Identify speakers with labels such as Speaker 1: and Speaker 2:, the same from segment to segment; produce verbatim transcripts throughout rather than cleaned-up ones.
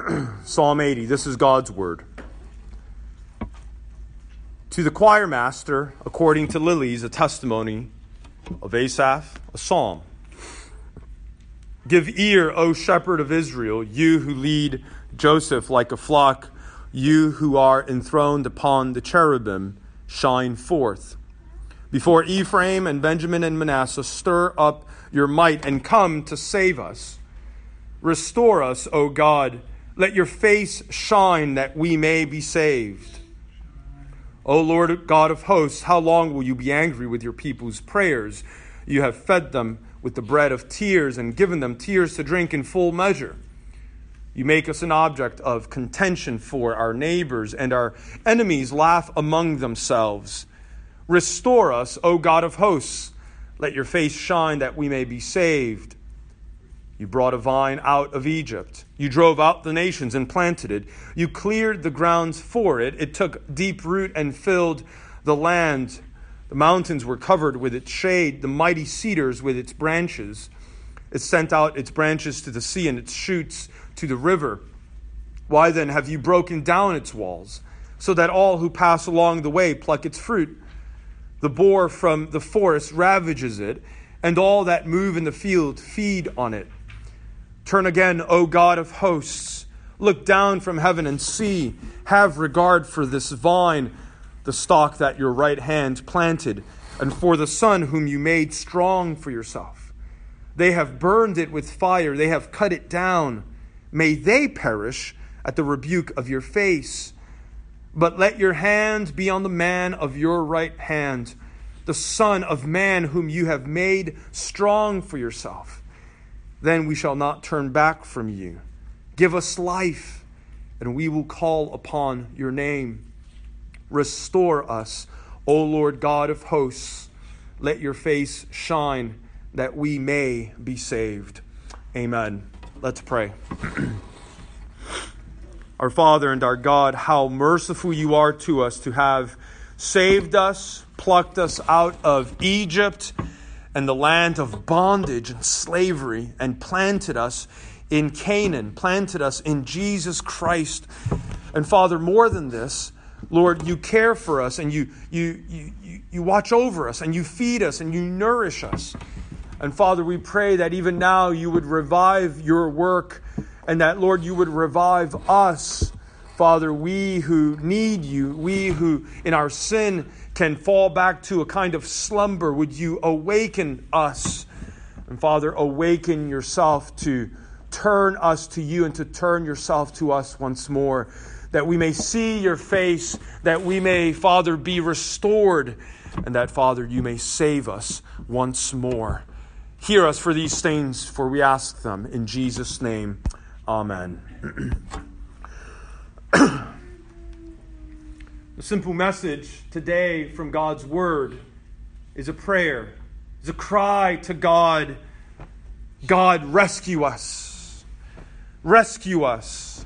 Speaker 1: Psalm eighty, this is God's word. To the choir master, according to Lilies, a testimony of Asaph, a psalm. Give ear, O shepherd of Israel, you who lead Joseph like a flock, you who are enthroned upon the cherubim, shine forth. Before Ephraim and Benjamin and Manasseh, stir up your might and come to save us. Restore us, O God. Let your face shine that we may be saved. O Lord God of hosts, how long will you be angry with your people's prayers? You have fed them with the bread of tears and given them tears to drink in full measure. You make us an object of contention for our neighbors, and our enemies laugh among themselves. Restore us, O God of hosts. Let your face shine that we may be saved. You brought a vine out of Egypt. You drove out the nations and planted it. You cleared the grounds for it. It took deep root and filled the land. The mountains were covered with its shade, the mighty cedars with its branches. It sent out its branches to the sea and its shoots to the river. Why then have you broken down its walls, so that all who pass along the way pluck its fruit? The boar from the forest ravages it, and all that move in the field feed on it. Turn again, O God of hosts. Look down from heaven and see. Have regard for this vine, the stalk that your right hand planted, and for the son whom you made strong for yourself. They have burned it with fire. They have cut it down. May they perish at the rebuke of your face. But let your hand be on the man of your right hand, the Son of Man whom you have made strong for yourself. Then we shall not turn back from you. Give us life, and we will call upon your name. Restore us, O Lord God of hosts. Let your face shine, that we may be saved. Amen. Let's pray. Our Father and our God, how merciful you are to us to have saved us, plucked us out of Egypt and the land of bondage and slavery, and planted us in Canaan, planted us in Jesus Christ. And Father, more than this, Lord, you care for us, and you you you you watch over us, and you feed us, and you nourish us. And Father, we pray that even now you would revive your work, and that, Lord, you would revive us. Father, we who need you, we who in our sin can fall back to a kind of slumber, would you awaken us? And Father, awaken yourself to turn us to you and to turn yourself to us once more, that we may see your face, that we may, Father, be restored, and that, Father, you may save us once more. Hear us for these things, for we ask them in Jesus' name. Amen. The simple message today from God's Word is a prayer, is a cry to God. God, rescue us. Rescue us.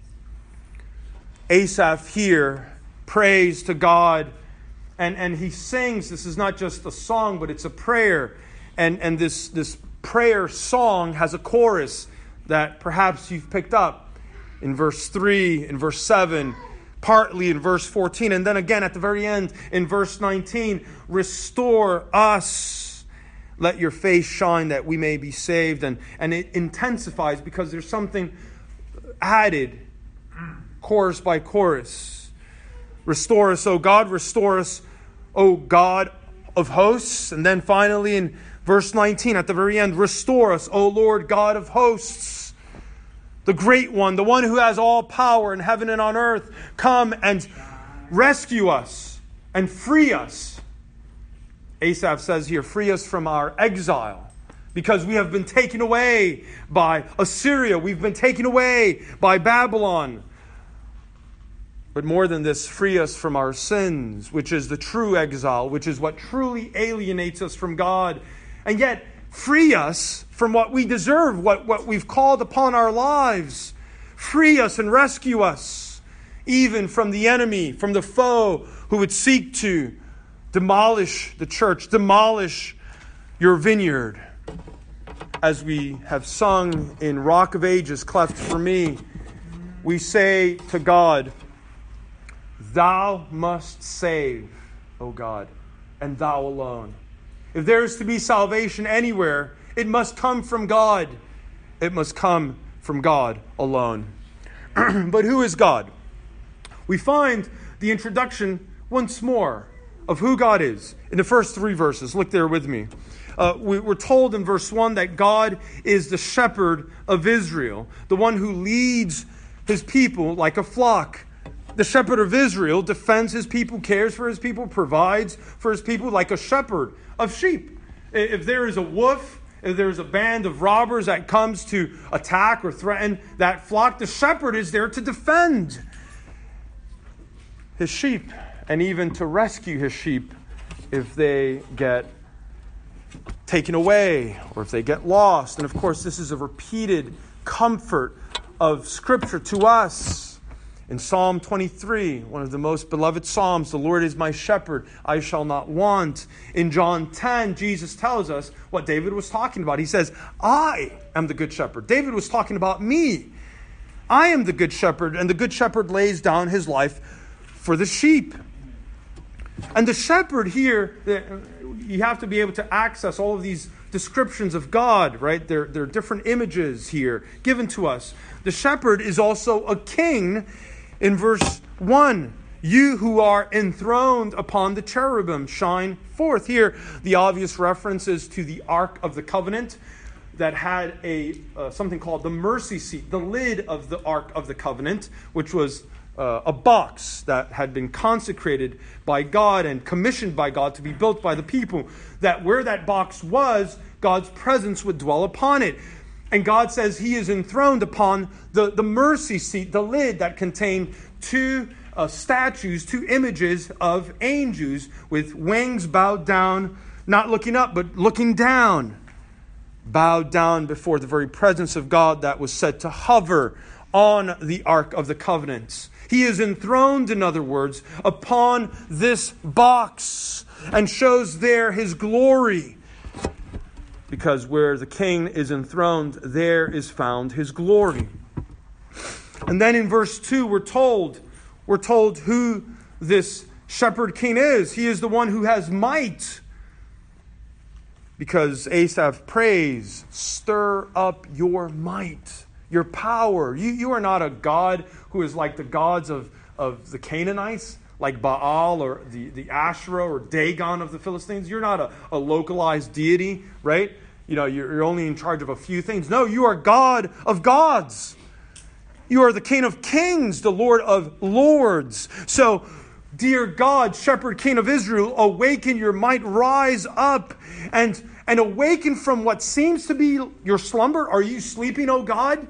Speaker 1: Asaph here prays to God, and, and he sings. This is not just a song, but it's a prayer. And, and this, this prayer song has a chorus that perhaps you've picked up in verse three, in verse seven, partly in verse fourteen, and then again at the very end in verse nineteen. Restore us. Let your face shine that we may be saved. And, and it intensifies because there's something added, chorus by chorus. Restore us, O God. Restore us, O God of hosts. And then finally in verse nineteen, at the very end, restore us, O Lord God of hosts. The great one, the one who has all power in heaven and on earth, come and rescue us and free us. Asaph says here, free us from our exile, because we have been taken away by Assyria. We've been taken away by Babylon. But more than this, free us from our sins, which is the true exile, which is what truly alienates us from God. And yet, free us from what we deserve, what, what we've called upon our lives. Free us and rescue us, even from the enemy, from the foe who would seek to demolish the church, demolish your vineyard. As we have sung in Rock of Ages, Cleft for Me, we say to God, Thou must save, O God, and Thou alone. If there is to be salvation anywhere, it must come from God. It must come from God alone. But who is God? We find the introduction once more of who God is in the first three verses. Look there with me. Uh, we, we're told in verse one that God is the shepherd of Israel, the one who leads his people like a flock. The shepherd of Israel defends his people, cares for his people, provides for his people like a shepherd of sheep. If there is a wolf, if there is a band of robbers that comes to attack or threaten that flock, the shepherd is there to defend his sheep and even to rescue his sheep if they get taken away or if they get lost. And of course, this is a repeated comfort of Scripture to us. In Psalm twenty-three, one of the most beloved Psalms, the Lord is my shepherd, I shall not want. In John ten, Jesus tells us what David was talking about. He says, I am the good shepherd. David was talking about me. I am the good shepherd, and the good shepherd lays down his life for the sheep. And the shepherd here, you have to be able to access all of these descriptions of God, right? There, there are different images here given to us. The shepherd is also a king. In verse one, you who are enthroned upon the cherubim shine forth. Here, the obvious reference is to the Ark of the Covenant that had a uh, something called the mercy seat, the lid of the Ark of the Covenant, which was uh, a box that had been consecrated by God and commissioned by God to be built by the people, that where that box was, God's presence would dwell upon it. And God says he is enthroned upon the, the mercy seat, the lid that contained two uh, statues, two images of angels with wings bowed down, not looking up, but looking down. Bowed down before the very presence of God that was said to hover on the Ark of the Covenant. He is enthroned, in other words, upon this box and shows there his glory. Because where the king is enthroned, there is found his glory. And then in verse two, we're told, we're told who this shepherd king is. He is the one who has might. Because Asaph prays, stir up your might, your power. You, you are not a God who is like the gods of, of the Canaanites, like Baal or the, the Asherah or Dagon of the Philistines. You're not a, a localized deity, right? You know, you're, you're only in charge of a few things. No, you are God of gods. You are the King of kings, the Lord of lords. So, dear God, shepherd king of Israel, awaken your might, rise up and, and awaken from what seems to be your slumber. Are you sleeping, O God?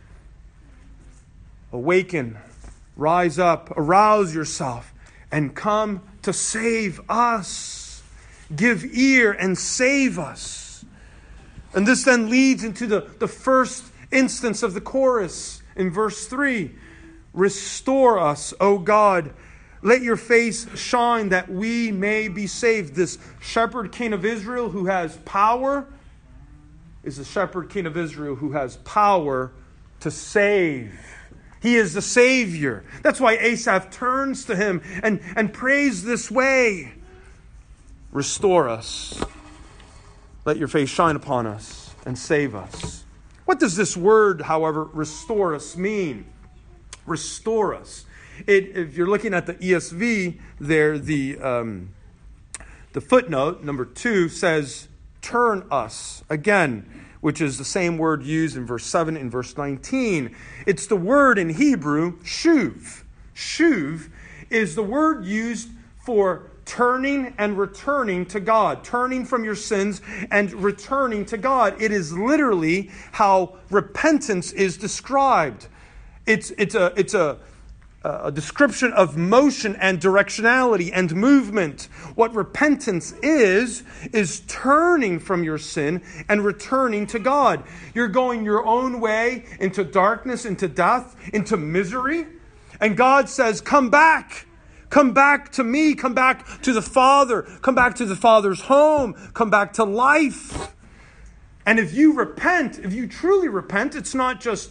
Speaker 1: Awaken, rise up, arouse yourself, and come to save us. Give ear and save us. And this then leads into the, the first instance of the chorus in verse three. Restore us, O God. Let your face shine that we may be saved. This shepherd king of Israel who has power is the shepherd king of Israel who has power to save. He is the Savior. That's why Asaph turns to him and, and prays this way. Restore us. Let your face shine upon us and save us. What does this word, however, restore us mean? Restore us. It, if you're looking at the E S V there, the, um, the footnote, number two, says, turn us. Again, which is the same word used in verse seven and verse nineteen. It's the word in Hebrew, shuv. Shuv is the word used for turning and returning to God. Turning from your sins and returning to God. It is literally how repentance is described. It's, it's a, it's a, a description of motion and directionality and movement. What repentance is, is turning from your sin and returning to God. You're going your own way into darkness, into death, into misery. And God says, come back. Come back to me. Come back to the Father. Come back to the Father's home. Come back to life. And if you repent, if you truly repent, it's not just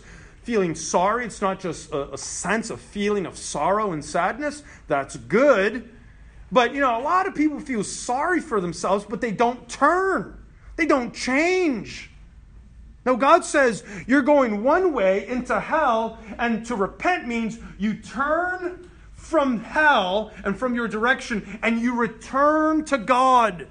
Speaker 1: feeling sorry. It's not just a, a sense of feeling of sorrow and sadness. That's good. But, you know, a lot of people feel sorry for themselves, but they don't turn. They don't change. No, God says you're going one way into hell, and to repent means you turn from hell and from your direction, and you return to God.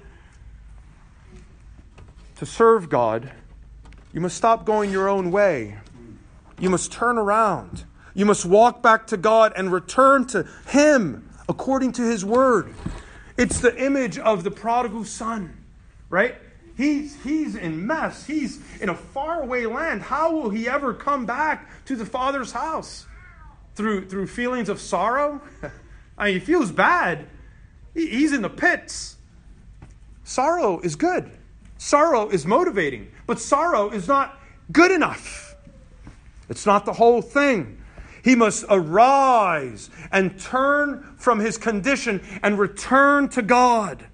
Speaker 1: To serve God, you must stop going your own way. You must turn around. You must walk back to God and return to Him according to His word. It's the image of the prodigal son, right? He's, he's in mess. He's in a faraway land. How will he ever come back to the Father's house? Through, through feelings of sorrow? I mean, he feels bad. He, he's in the pits. Sorrow is good. Sorrow is motivating. But sorrow is not good enough. It's not the whole thing. He must arise and turn from his condition and return to God.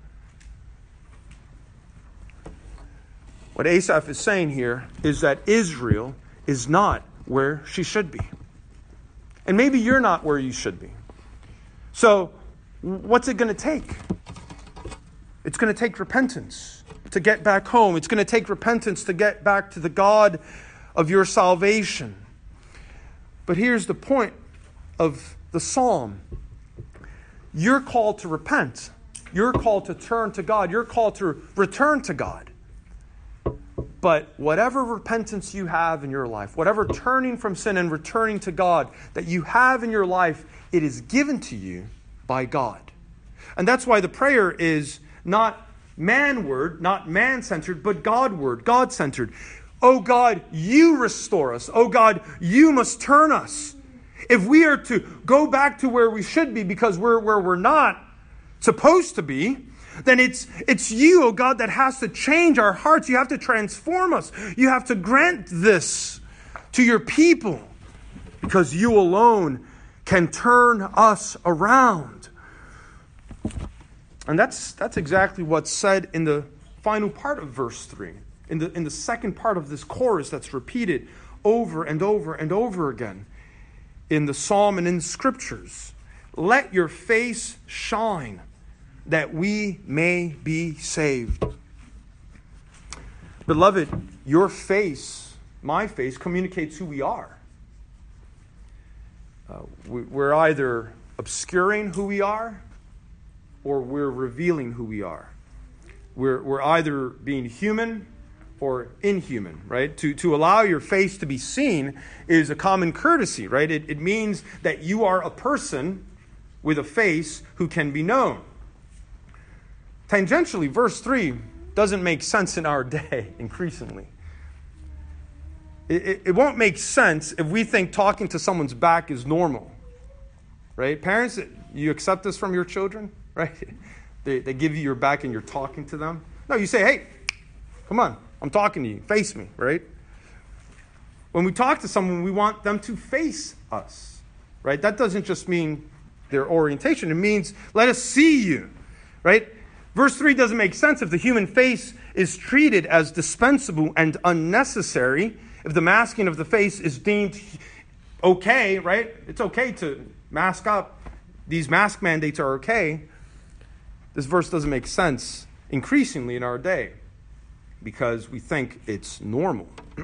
Speaker 1: What Asaph is saying here is that Israel is not where she should be. And maybe you're not where you should be. So, what's it going to take? It's going to take repentance to get back home. It's going to take repentance to get back to the God of your salvation. But here's the point of the psalm. You're called to repent. You're called to turn to God. You're called to return to God. But whatever repentance you have in your life, whatever turning from sin and returning to God that you have in your life, it is given to you by God. And that's why the prayer is not man-word, not man-centered, but God-word, God-centered. Oh God, you restore us. Oh God, you must turn us. If we are to go back to where we should be because we're where we're not supposed to be, then it's it's you, oh God, that has to change our hearts. You have to transform us. You have to grant this to your people because you alone can turn us around. And that's that's exactly what's said in the final part of verse three. In the in the second part of this chorus that's repeated over and over and over again in the psalm and in the scriptures. Let your face shine, that we may be saved. Beloved, your face, my face, communicates who we are. Uh, we, we're either obscuring who we are or we're revealing who we are. We're, we're either being human or inhuman, right? To, to allow your face to be seen is a common courtesy, right? It, it means that you are a person with a face who can be known. Tangentially, verse three doesn't make sense in our day increasingly. It, it, it won't make sense if we think talking to someone's back is normal. Right? Parents, you accept this from your children? Right? They, they give you your back and you're talking to them. No, you say, hey, come on, I'm talking to you. Face me, right? When we talk to someone, we want them to face us. Right? That doesn't just mean their orientation. It means let us see you. Right? Verse three doesn't make sense if the human face is treated as dispensable and unnecessary. If the masking of the face is deemed okay, right? It's okay to mask up. These mask mandates are okay. This verse doesn't make sense increasingly in our day because we think it's normal.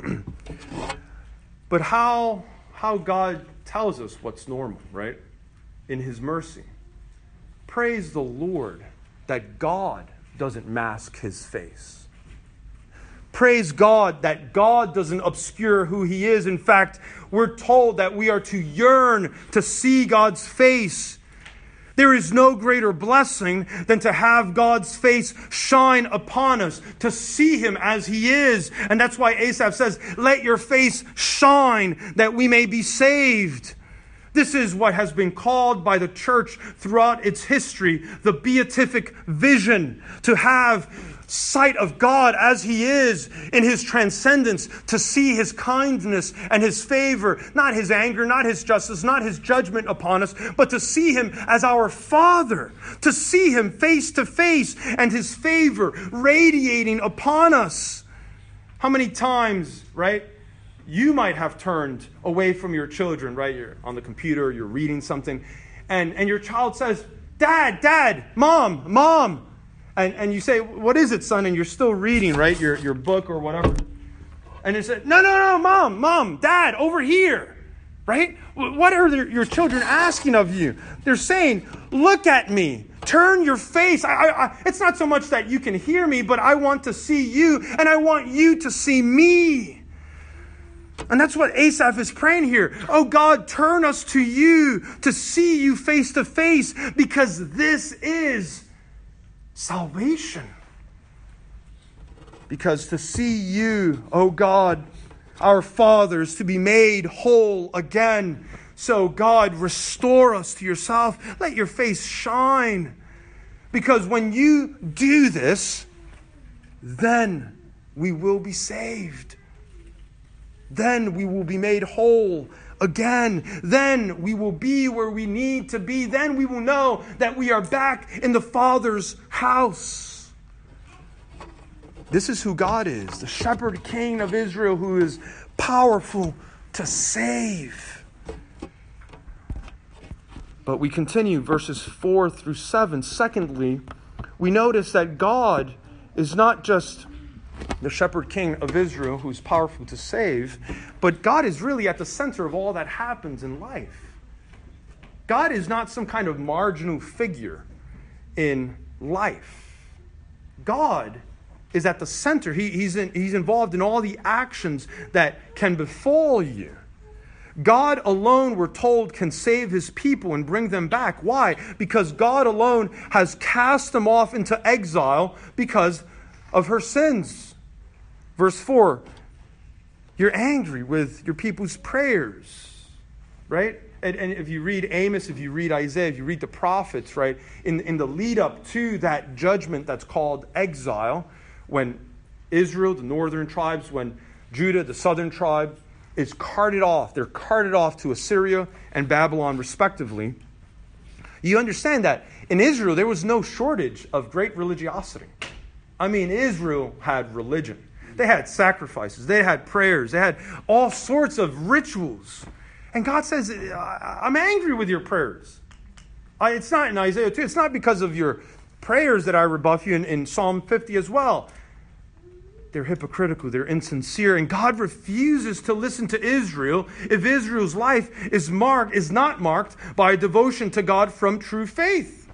Speaker 1: But how, how God tells us what's normal, right? In His mercy. Praise the Lord that God doesn't mask His face. Praise God that God doesn't obscure who He is. In fact, we're told that we are to yearn to see God's face. There is no greater blessing than to have God's face shine upon us, to see Him as He is. And that's why Asaph says, let your face shine that we may be saved. This is what has been called by the church throughout its history, the beatific vision, to have sight of God as He is in His transcendence, to see His kindness and His favor, not His anger, not His justice, not His judgment upon us, but to see Him as our Father, to see Him face to face and His favor radiating upon us. How many times, right, you might have turned away from your children, right? You're on the computer, you're reading something, and, and your child says, Dad, Dad, Mom, Mom. And, and you say, what is it, son? And you're still reading, right, your, your book or whatever. And they say, no, no, no, Mom, Mom, Dad, over here, right? What are their, your children asking of you? They're saying, look at me. Turn your face. I, I, I, it's not so much that you can hear me, but I want to see you, and I want you to see me. And that's what Asaph is praying here. Oh God, turn us to you, to see you face to face, because this is salvation. Because to see you, oh God, our fathers, to be made whole again. So God, restore us to yourself. Let your face shine. Because when you do this, then we will be saved. Then we will be made whole again. Then we will be where we need to be. Then we will know that we are back in the Father's house. This is who God is, the shepherd king of Israel, who is powerful to save. But we continue verses four through seven. Secondly, we notice that God is not just the shepherd king of Israel who's powerful to save, but God is really at the center of all that happens in life. God is not some kind of marginal figure in life. God is at the center. He, he's, in, he's involved in all the actions that can befall you. God alone, we're told, can save his people and bring them back. Why? Because God alone has cast them off into exile because of her sins. Verse four, you're angry with your people's prayers, right? And, and if you read Amos, if you read Isaiah, if you read the prophets, right, in, in the lead up to that judgment that's called exile, when Israel, the northern tribes, when Judah, the southern tribe, is carted off. They're carted off to Assyria and Babylon, respectively. You understand that in Israel, there was no shortage of great religiosity. I mean, Israel had religion. They had sacrifices. They had prayers. They had all sorts of rituals. And God says, I'm angry with your prayers. It's not in Isaiah two. It's not because of your prayers that I rebuff you in, in Psalm fifty as well. They're hypocritical, they're insincere, and God refuses to listen to Israel if Israel's life is marked, is not marked by a devotion to God from true faith.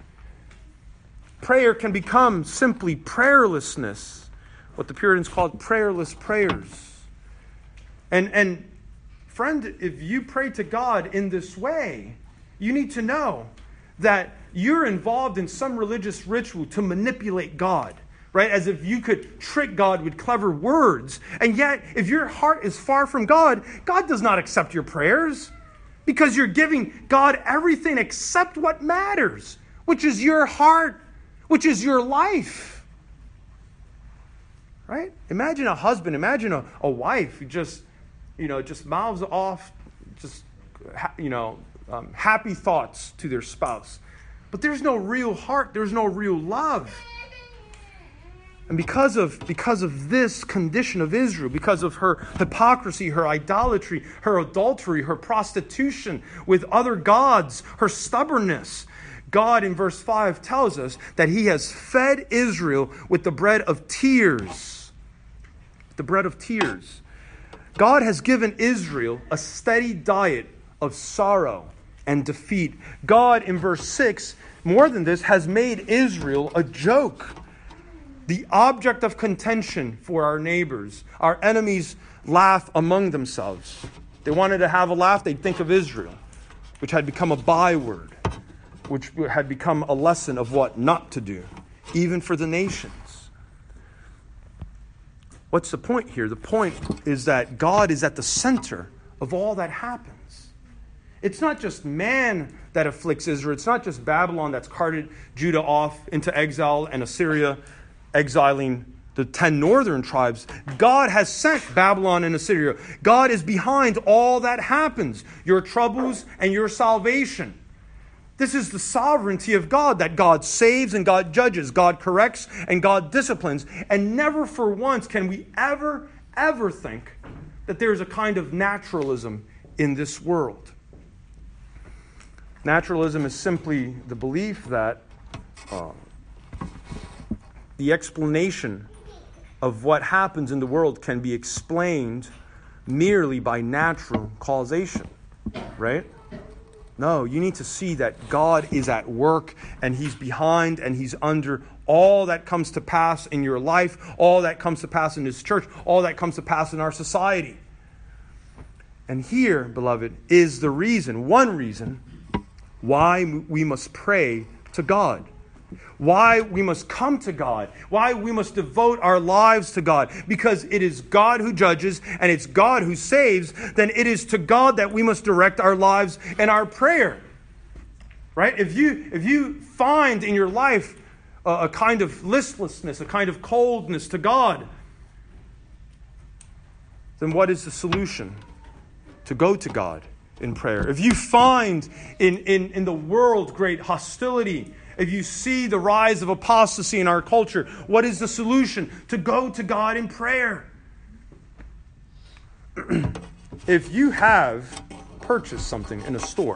Speaker 1: Prayer can become simply prayerlessness, what the Puritans called prayerless prayers. And, and friend, if you pray to God in this way, you need to know that you're involved in some religious ritual to manipulate God. Right? As if you could trick God with clever words. And yet, if your heart is far from God, God does not accept your prayers. Because you're giving God everything except what matters, which is your heart, which is your life. Right? Imagine a husband, imagine a, a wife who just, you know, just mouths off, just, you know, um, happy thoughts to their spouse. But there's no real heart, there's no real love. And because of, because of this condition of Israel, because of her hypocrisy, her idolatry, her adultery, her prostitution with other gods, her stubbornness, God in verse five tells us that he has fed Israel with the bread of tears. The bread of tears. God has given Israel a steady diet of sorrow and defeat. God in verse six, more than this, has made Israel a joke. The object of contention for our neighbors. Our enemies laugh among themselves. They wanted to have a laugh, they'd think of Israel, which had become a byword, which had become a lesson of what not to do, even for the nations. What's the point here? The point is that God is at the center of all that happens. It's not just man that afflicts Israel. It's not just Babylon that's carted Judah off into exile and Assyria exiling the ten northern tribes. God has sent Babylon and Assyria. God is behind all that happens, your troubles and your salvation. This is the sovereignty of God, that God saves and God judges, God corrects and God disciplines. And never for once can we ever, ever think that there's a kind of naturalism in this world. Naturalism is simply the belief that uh, the explanation of what happens in the world can be explained merely by natural causation, right? No, you need to see that God is at work and He's behind and He's under all that comes to pass in your life, all that comes to pass in His church, all that comes to pass in our society. And here, beloved, is the reason, one reason, why we must pray to God. Why we must come to God. Why we must devote our lives to God. Because it is God who judges and it's God who saves. Then it is to God that we must direct our lives and our prayer. Right? If you, if you find in your life a, a kind of listlessness, a kind of coldness to God, then what is the solution? To go to God in prayer. If you find in, in, in the world great hostility, if you see the rise of apostasy in our culture, what is the solution? To go to God in prayer. If you have purchased something in a store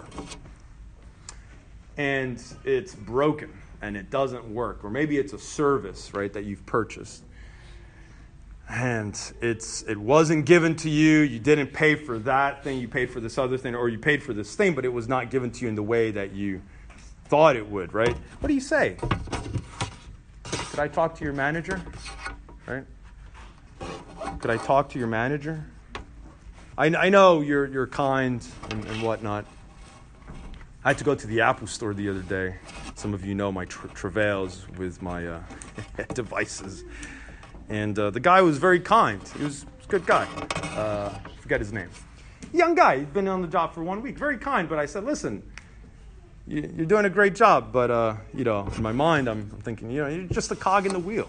Speaker 1: and it's broken and it doesn't work, or maybe it's a service, right, that you've purchased, and it's it wasn't given to you, you didn't pay for that thing, you paid for this other thing, or you paid for this thing, but it was not given to you in the way that you thought it would, right? What do you say? Could I talk to your manager? Right? Could I talk to your manager? I, I know you're you're kind and, and whatnot. I had to go to the Apple store the other day. Some of you know my tra- travails with my uh, devices. And uh, the guy was very kind. He was, he was a good guy. Uh, I forget his name. Young guy. He'd been on the job for one week. Very kind. But I said, listen, you, you're doing a great job. But, uh, you know, in my mind, I'm, I'm thinking, you know, you're just a cog in the wheel.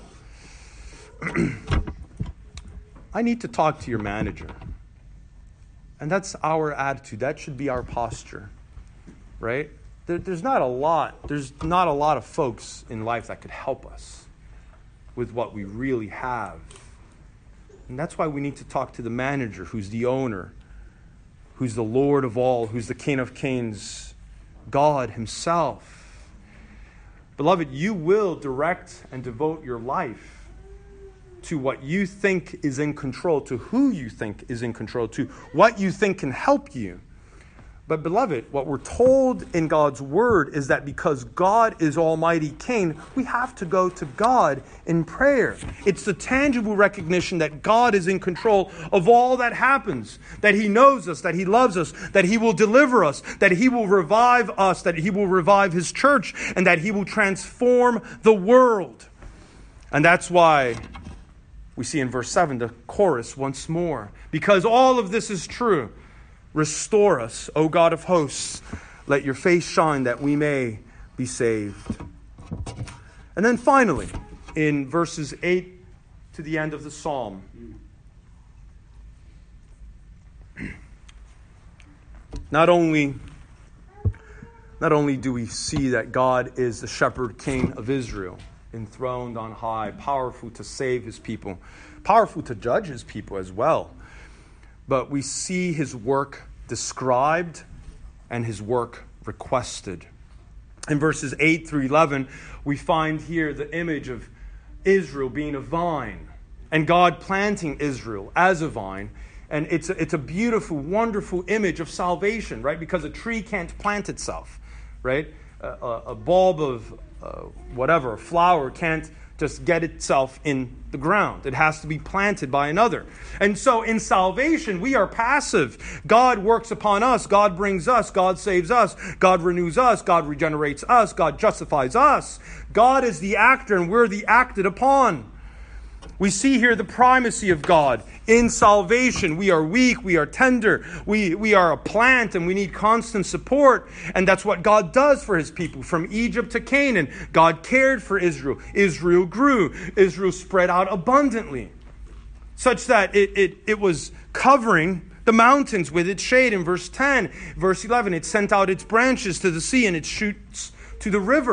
Speaker 1: I need to talk to your manager. And that's our attitude. That should be our posture. Right? There, there's not a lot. There's not a lot of folks in life that could help us with what we really have. And that's why we need to talk to the manager, who's the owner, who's the Lord of all, who's the King of Kings, God Himself. Beloved, you will direct and devote your life to what you think is in control, to who you think is in control, to what you think can help you. But beloved, what we're told in God's Word is that because God is Almighty King, we have to go to God in prayer. It's the tangible recognition that God is in control of all that happens, that He knows us, that He loves us, that He will deliver us, that He will revive us, that He will revive His church, and that He will transform the world. And that's why we see in verse seven the chorus once more. Because all of this is true. Restore us, O God of hosts. Let your face shine that we may be saved. And then finally, in verses eight to the end of the psalm, not only, not only do we see that God is the shepherd king of Israel, enthroned on high, powerful to save His people, powerful to judge His people as well, but we see His work described and His work requested. In verses eight through eleven, we find here the image of Israel being a vine and God planting Israel as a vine. And it's a, it's a beautiful, wonderful image of salvation, right? Because a tree can't plant itself, right? A, a, a bulb of uh, whatever, a flower can't just get itself in the ground. It has to be planted by another. And so in salvation, we are passive. God works upon us. God brings us. God saves us. God renews us. God regenerates us. God justifies us. God is the actor and we're the acted upon. We see here the primacy of God. In salvation, we are weak, we are tender, we, we are a plant and we need constant support. And that's what God does for His people. From Egypt to Canaan, God cared for Israel. Israel grew. Israel spread out abundantly, such that it, it, it was covering the mountains with its shade. In verse ten, verse eleven, it sent out its branches to the sea and its shoots to the river.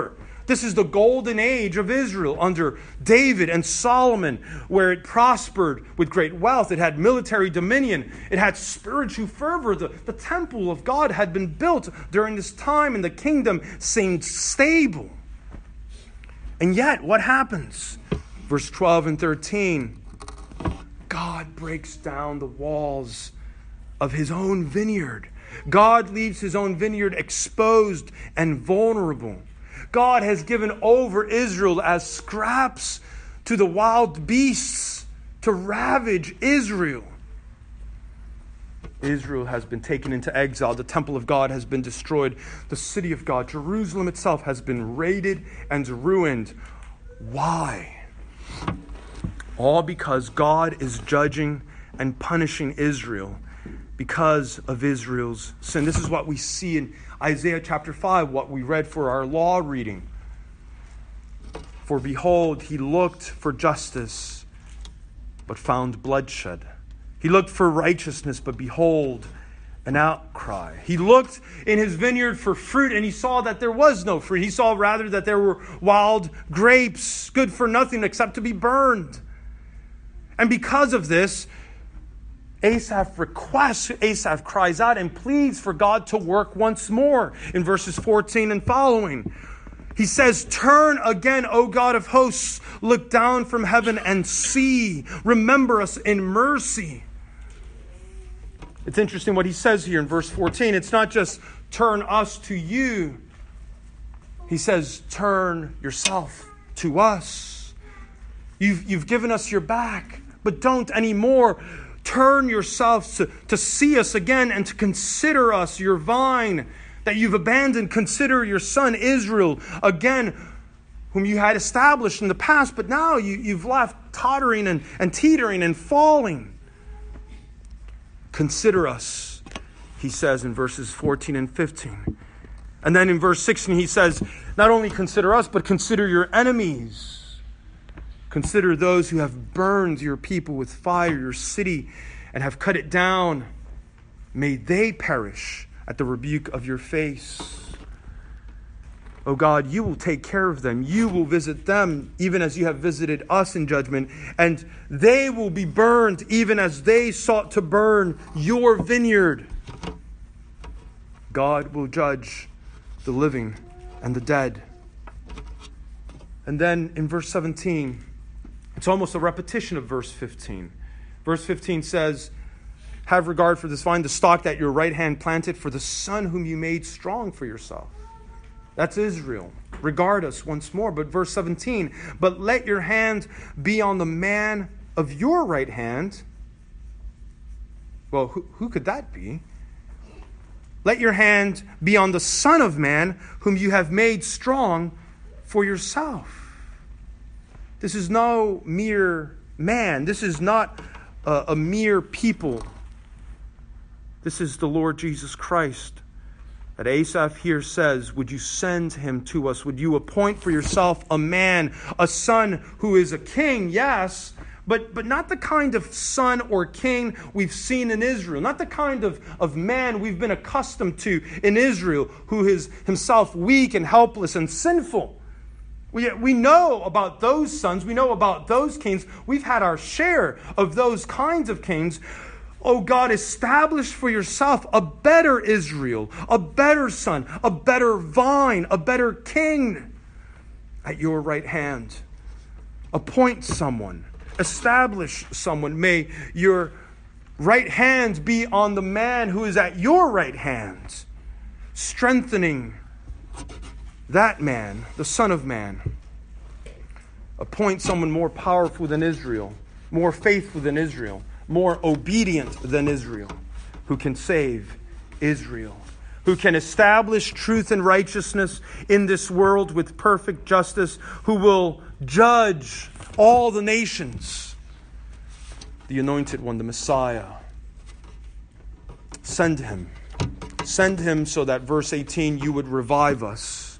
Speaker 1: This is the golden age of Israel under David and Solomon, where it prospered with great wealth. It had military dominion. It had spiritual fervor. The, the temple of God had been built during this time, and the kingdom seemed stable. And yet, what happens? Verse twelve and thirteen, God breaks down the walls of his own vineyard. God leaves his own vineyard exposed and vulnerable. God has given over Israel as scraps to the wild beasts to ravage Israel. Israel has been taken into exile. The temple of God has been destroyed. The city of God, Jerusalem itself, has been raided and ruined. Why? All because God is judging and punishing Israel because of Israel's sin. This is what we see in Isaiah chapter five, what we read for our law reading. For behold, he looked for justice, but found bloodshed. He looked for righteousness, but behold, an outcry. He looked in his vineyard for fruit, and he saw that there was no fruit. He saw rather that there were wild grapes, good for nothing except to be burned. And because of this, Asaph requests, Asaph cries out and pleads for God to work once more in verses fourteen and following. He says, "Turn again, O God of hosts, look down from heaven and see. Remember us in mercy." It's interesting what he says here in verse fourteen. It's not just turn us to you. He says, turn yourself to us. You've, you've given us your back, but don't anymore. Turn yourselves to, to see us again and to consider us your vine that you've abandoned. Consider your son Israel again, whom you had established in the past, but now you, you've left tottering and, and teetering and falling. Consider us, he says in verses fourteen and fifteen. And then in verse sixteen he says, not only consider us, but consider your enemies. Consider those who have burned your people with fire, your city, and have cut it down. May they perish at the rebuke of your face. O God, you will take care of them. You will visit them, even as you have visited us in judgment. And they will be burned, even as they sought to burn your vineyard. God will judge the living and the dead. And then in verse seventeen, it's almost a repetition of verse fifteen. Verse fifteen says, have regard for this vine, the stock that your right hand planted, for the son whom you made strong for yourself. That's Israel. Regard us once more. But verse seventeen, but let your hand be on the man of your right hand. Well, who, who could that be? Let your hand be on the Son of Man, whom you have made strong for yourself. This is no mere man. This is not a, a mere people. This is the Lord Jesus Christ. That Asaph here says, would you send him to us? Would you appoint for yourself a man, a son who is a king? Yes, but, but not the kind of son or king we've seen in Israel. Not the kind of, of man we've been accustomed to in Israel, who is himself weak and helpless and sinful. We, we know about those sons. We know about those kings. We've had our share of those kinds of kings. Oh God, establish for yourself a better Israel, a better son, a better vine, a better king at your right hand. Appoint someone. Establish someone. May your right hand be on the man who is at your right hand, strengthening that man, the Son of Man. Appoint someone more powerful than Israel, more faithful than Israel, more obedient than Israel, who can save Israel, who can establish truth and righteousness in this world with perfect justice, who will judge all the nations. The Anointed One, the Messiah. Send him. Send him so that, verse eighteen, you would revive us.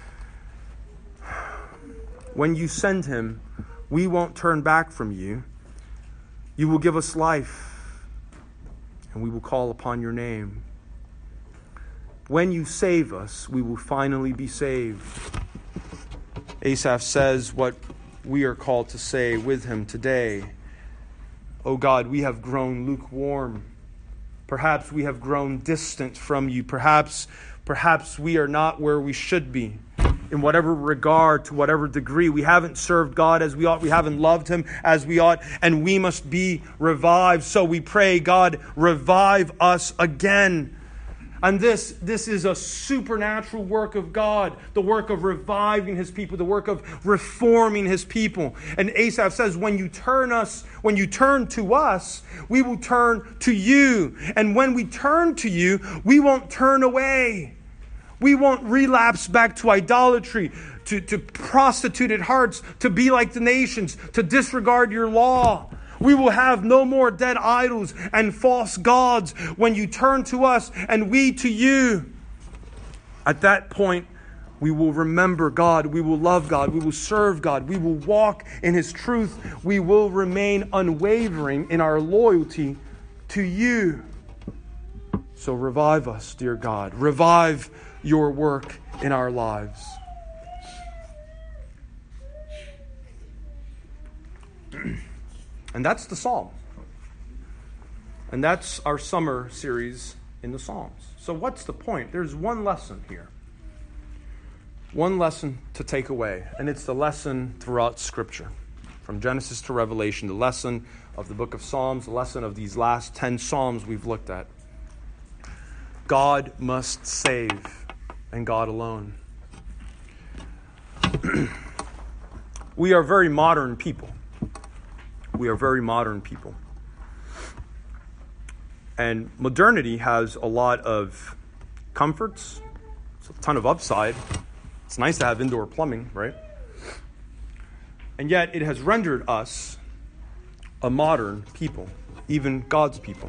Speaker 1: When you send him, we won't turn back from you. You will give us life, and we will call upon your name. When you save us, we will finally be saved. Asaph says what we are called to say with him today. O God, we have grown lukewarm. Perhaps we have grown distant from you. Perhaps, perhaps we are not where we should be. In whatever regard, to whatever degree, we haven't served God as we ought. We haven't loved him as we ought. And we must be revived. So we pray, God, revive us again. And this, this is a supernatural work of God, the work of reviving his people, the work of reforming his people. And Asaph says, when you turn us, when you turn to us, we will turn to you. And when we turn to you, we won't turn away. We won't relapse back to idolatry, to, to prostituted hearts, to be like the nations, to disregard your law. We will have no more dead idols and false gods when you turn to us and we to you. At that point, we will remember God. We will love God. We will serve God. We will walk in his truth. We will remain unwavering in our loyalty to you. So revive us, dear God. Revive your work in our lives. And that's the Psalm. And that's our summer series in the Psalms. So what's the point? There's one lesson here. One lesson to take away. And it's the lesson throughout Scripture. From Genesis to Revelation, the lesson of the book of Psalms, the lesson of these last ten Psalms we've looked at. God must save, and God alone. We are very modern people. We are very modern people. And modernity has a lot of comforts. It's a ton of upside. It's nice to have indoor plumbing, right? And yet it has rendered us a modern people, even God's people.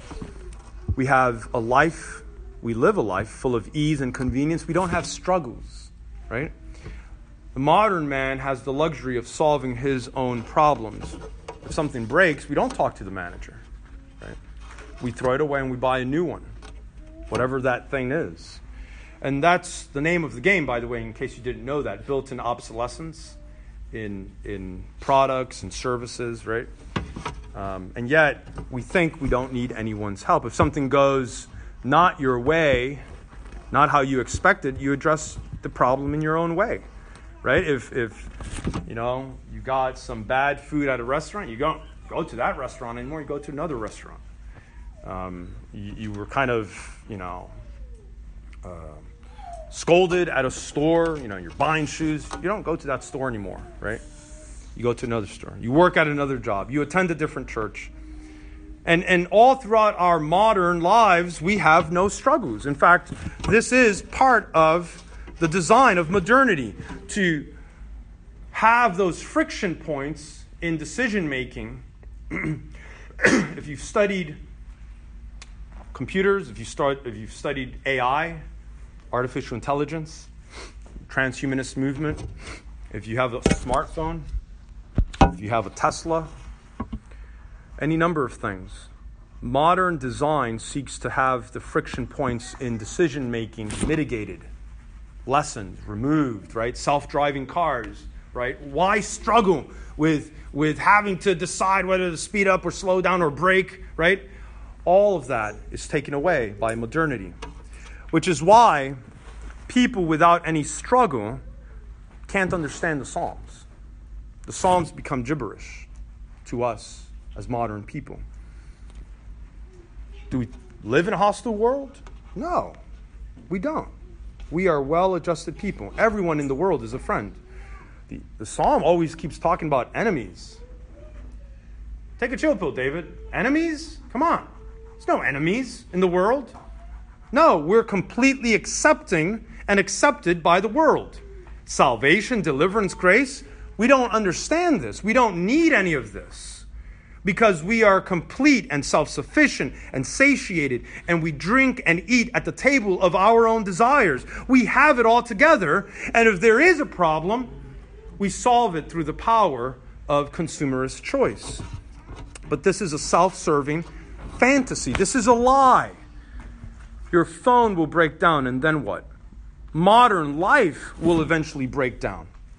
Speaker 1: We have a life, we live a life full of ease and convenience. We don't have struggles, right? The modern man has the luxury of solving his own problems. If something breaks, we don't talk to the manager, right? We throw it away and we buy a new one, whatever that thing is. And that's the name of the game, by the way, in case you didn't know that. Built-in obsolescence in in products and services, right? Um, and yet, we think we don't need anyone's help. If something goes not your way, not how you expected, you address the problem in your own way, right? If, if you know, you got some bad food at a restaurant, you don't go to that restaurant anymore, you go to another restaurant. Um, you, you were kind of, you know, uh, scolded at a store, you know, you're buying shoes, you don't go to that store anymore, right? You go to another store. You work at another job. You attend a different church. And and all throughout our modern lives, we have no struggles. In fact, this is part of the design of modernity, to have those friction points in decision-making. If you've studied computers, if you start, if you've studied A I, artificial intelligence, transhumanist movement, if you have a smartphone, if you have a Tesla, any number of things. Modern design seeks to have the friction points in decision-making mitigated, lessened, removed, right? Self-driving cars, right? Why struggle with, with having to decide whether to speed up or slow down or brake, right? All of that is taken away by modernity, which is why people without any struggle can't understand the Psalms. The Psalms become gibberish to us as modern people. Do we live in a hostile world? No, we don't. We are well-adjusted people. Everyone in the world is a friend. The, the Psalm always keeps talking about enemies. Take a chill pill, David. Enemies? Come on. There's no enemies in the world. No, we're completely accepting and accepted by the world. Salvation, deliverance, grace. We don't understand this. We don't need any of this because we are complete and self-sufficient and satiated, and we drink and eat at the table of our own desires. We have it all together, and if there is a problem, we solve it through the power of consumerist choice. But this is a self-serving fantasy. This is a lie. Your phone will break down, and then what? Modern life will eventually break down.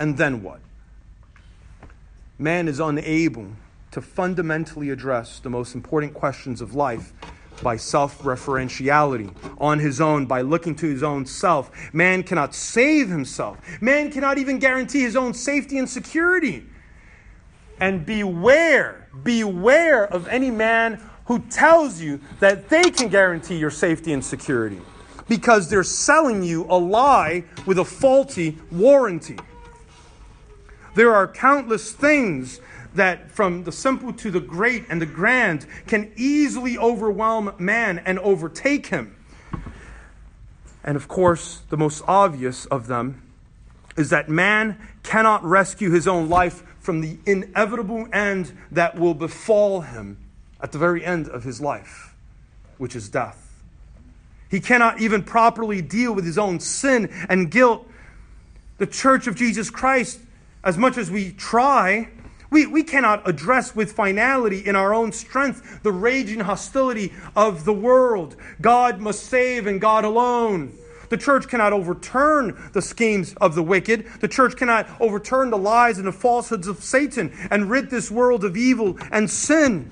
Speaker 1: And then what? Man is unable to fundamentally address the most important questions of life by self-referentiality, on his own, by looking to his own self. Man cannot save himself. Man cannot even guarantee his own safety and security. And beware, beware of any man who tells you that they can guarantee your safety and security, because they're selling you a lie with a faulty warranty. There are countless things that, from the simple to the great and the grand, can easily overwhelm man and overtake him. And of course, the most obvious of them is that man cannot rescue his own life from the inevitable end that will befall him at the very end of his life, which is death. He cannot even properly deal with his own sin and guilt. The Church of Jesus Christ, as much as we try, we, we cannot address with finality in our own strength the raging hostility of the world. God must save, and God alone. The church cannot overturn the schemes of the wicked. The church cannot overturn the lies and the falsehoods of Satan and rid this world of evil and sin.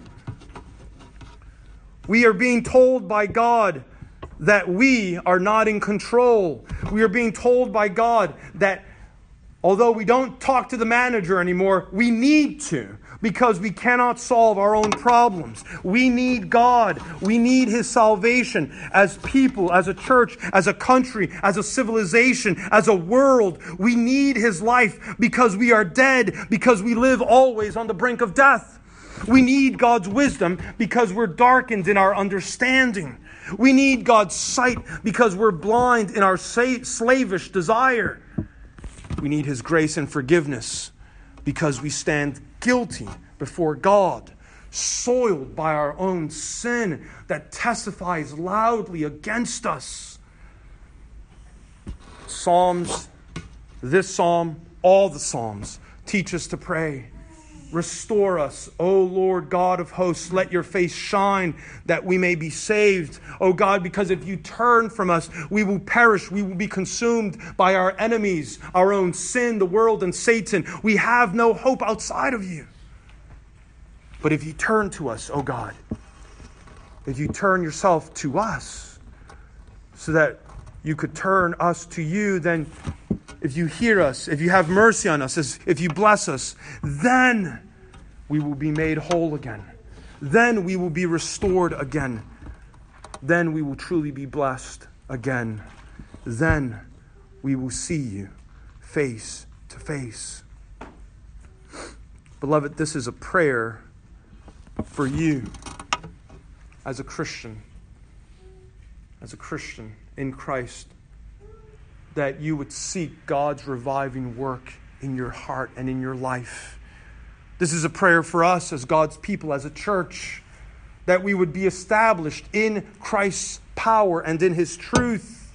Speaker 1: We are being told by God that we are not in control. We are being told by God that although we don't talk to the manager anymore, we need to, because we cannot solve our own problems. We need God. We need His salvation as people, as a church, as a country, as a civilization, as a world. We need His life because we are dead, because we live always on the brink of death. We need God's wisdom because we're darkened in our understanding. We need God's sight because we're blind in our slavish desire. We need His grace and forgiveness because we stand guilty before God, soiled by our own sin that testifies loudly against us. Psalms, this psalm, all the psalms teach us to pray. Restore us, O Lord God of hosts. Let your face shine that we may be saved. O God, because if you turn from us, we will perish. We will be consumed by our enemies, our own sin, the world, and Satan. We have no hope outside of you. But if you turn to us, O God, if you turn yourself to us so that you could turn us to you, then if you hear us, if you have mercy on us, if you bless us, then we will be made whole again. Then we will be restored again. Then we will truly be blessed again. Then we will see you face to face. Beloved, this is a prayer for you as a Christian, as a Christian in Christ, that you would seek God's reviving work in your heart and in your life. This is a prayer for us as God's people, as a church, that we would be established in Christ's power and in His truth.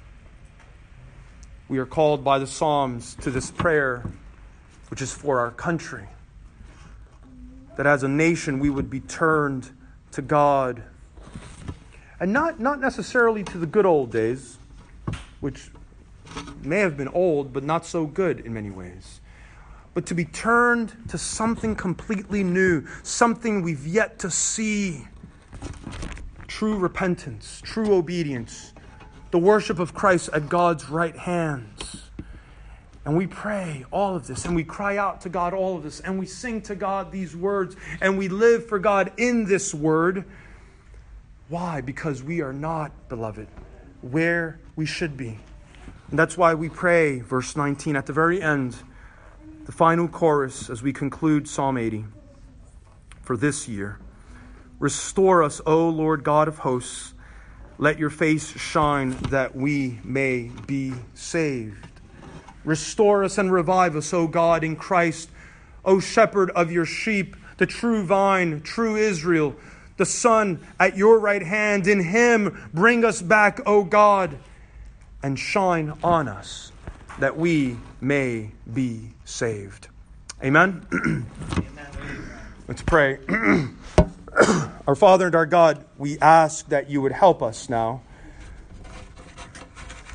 Speaker 1: We are called by the Psalms to this prayer, which is for our country, that as a nation we would be turned to God, and not, not necessarily to the good old days, which may have been old, but not so good in many ways. But to be turned to something completely new, something we've yet to see. True repentance, true obedience, the worship of Christ at God's right hands. And we pray all of this, and we cry out to God all of this, and we sing to God these words, and we live for God in this word. Why? Because we are not, beloved, where we should be. And that's why we pray, verse nineteen, at the very end, the final chorus as we conclude Psalm eighty for this year. Restore us, O Lord God of hosts. Let your face shine that we may be saved. Restore us and revive us, O God, in Christ. O shepherd of your sheep, the true vine, true Israel, the Son at your right hand. In Him bring us back, O God, and shine on us that we may be saved. Amen? Amen. Let's pray. Our Father and our God, we ask that you would help us now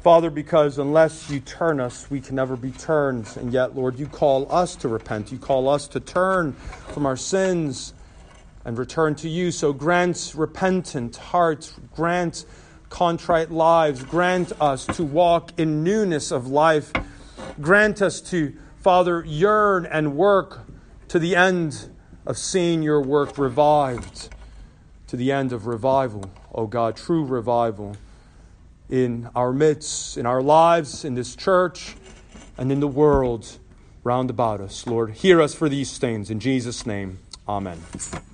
Speaker 1: Father, because unless you turn us, we can never be turned. And yet, Lord, you call us to repent. You call us to turn from our sins and return to you. So grant repentant hearts, grant contrite lives, grant us to walk in newness of life. Grant us to, Father, yearn and work to the end of seeing your work revived, to the end of revival, oh God, true revival in our midst, in our lives, in this church, and in the world round about us. Lord, hear us for these things. In Jesus' name, amen.